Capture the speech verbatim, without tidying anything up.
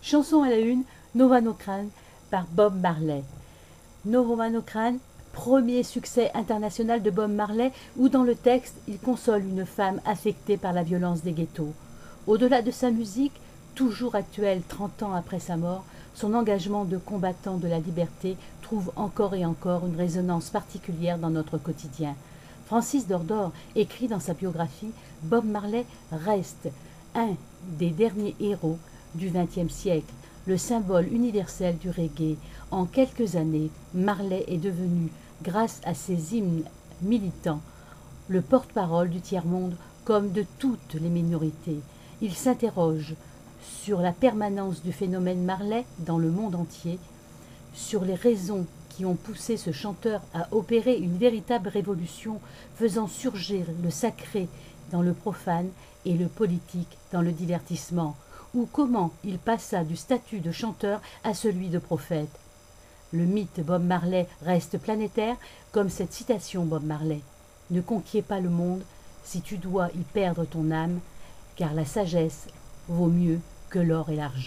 Chanson à la une, Nova No Crane par Bob Marley. Nova No Crane, premier succès international de Bob Marley, où dans le texte, il console une femme affectée par la violence des ghettos. Au-delà de sa musique, toujours actuelle trente ans après sa mort, son engagement de combattant de la liberté trouve encore et encore une résonance particulière dans notre quotidien. Francis Dordor écrit dans sa biographie « Bob Marley reste un des derniers héros du vingtième siècle, le symbole universel du reggae. En quelques années, Marley est devenu, grâce à ses hymnes militants, le porte-parole du tiers-monde comme de toutes les minorités. Il s'interroge sur la permanence du phénomène Marley dans le monde entier, sur les raisons qui ont poussé ce chanteur à opérer une véritable révolution, faisant surgir le sacré dans le profane et le politique dans le divertissement, ou comment il passa du statut de chanteur à celui de prophète. Le mythe Bob Marley reste planétaire, comme cette citation Bob Marley. « Ne conquiers pas le monde si tu dois y perdre ton âme, car la sagesse vaut mieux que l'or et l'argent. »